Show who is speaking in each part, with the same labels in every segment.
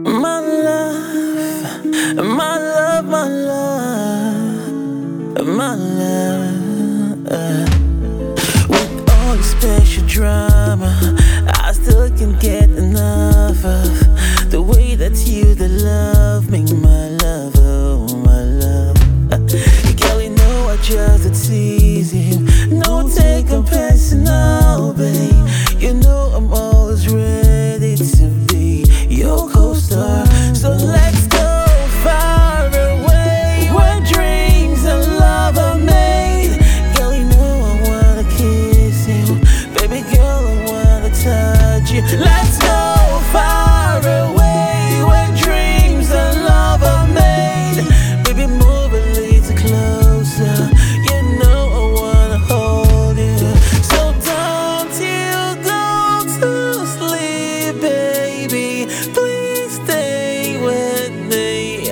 Speaker 1: My love, my love, my love, my love. With all your special drama, I still can't get enough of the way that you that love me, my love, oh my love. Girl, you know I just tease you. No taking personal, babe. You know I'm always ready to be your co-star. So let's go far away where dreams and love are made. Girl, you know I wanna kiss you. Baby girl, I wanna touch you. Let's go far away where dreams and love are made. Baby, move a little closer. You know I wanna hold you. So don't you go to sleep, baby. Please stay with me.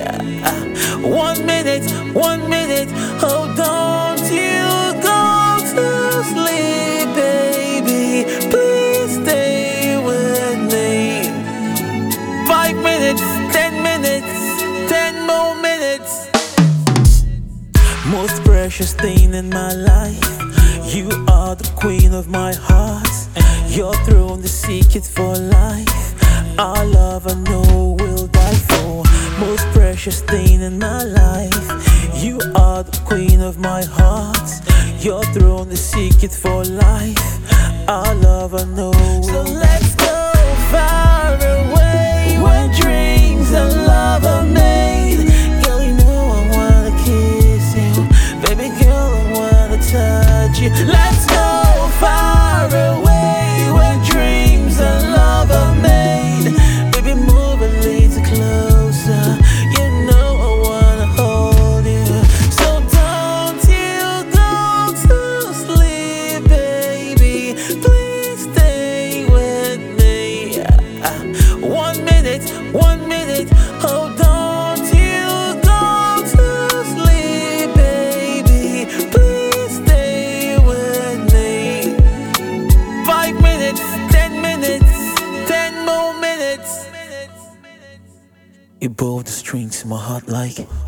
Speaker 1: 1 minute, 1 minute. Oh, don't you go to sleep, baby. Please stay with me. 5 minutes, 10 minutes, 10 more minutes. Most precious thing in my life, you are the queen of my heart. Your throne, the secret for life. Our love I know will die for. Most precious thing in my life, you are the queen of my heart. Your throne, the secret for life. Our love I know will. So let's go far away where dreams and love are made. Girl, you know I wanna kiss you. Baby girl, I wanna touch you. Let's go far away where dreams and love are made. Baby, move a little closer. You know I wanna hold you. So don't you go to sleep, baby. Please stay with me. 1 minute, 1 minute. Oh, don't you go to sleep, baby. Please stay with me. 5 minutes, 10 minutes, 10 more minutes. You brought the strings to my heart like